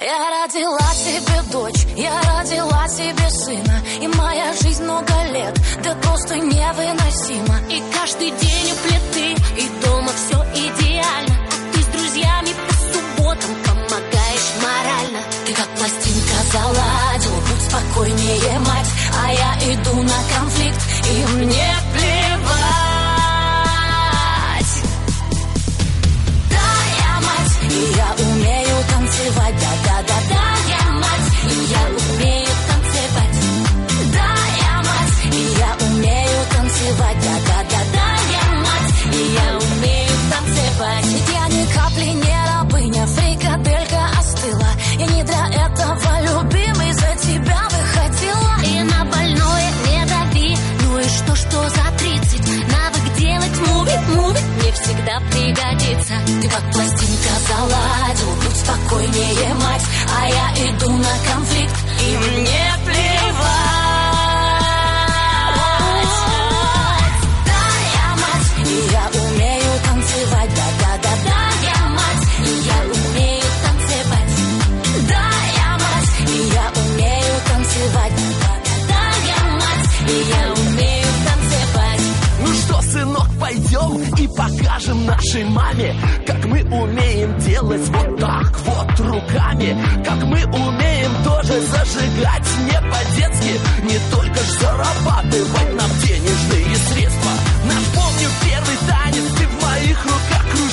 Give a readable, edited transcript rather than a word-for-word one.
Я родила себе дочь, я родила себе сына, и моя жизнь много лет, да просто невыносима. И каждый день у плиты, и дома все идеально, а ты с друзьями по субботам помогаешь морально. Ты как пластинка заладила, будь спокойнее, мать, а я иду на конфликт, и мне плевать. Да, я мать, и я умею танцевать, да-да-да-да, я мать, и я умею танцевать. Да, я мать, и я умею танцевать, да-да-да-да, я мать, и я умею танцевать. Ведь я ни капли не рабыня, фрикаделька остыла. Я не для этого, любимый, за тебя выходила. И на больное не дави, ну и что за 30? Навык делать муви мне всегда пригодится. Ты как пластинка заладил, будь спокойнее, мать, а я иду на конфликт, и мне плевать. Да, я мать, и я умею танцевать, да-да-да-да, я мать, и я умею танцевать. Да, я мать, и я умею танцевать, да-да-да-да, я мать, и я умею танцевать. Ну что, сынок, пойдем и покажем нашей маме, как мы умеем делать вот так вот руками, как мы умеем тоже зажигать не по-детски, не только ж зарабатывать нам денежные средства. Наш, помню, первый танец, ты в моих руках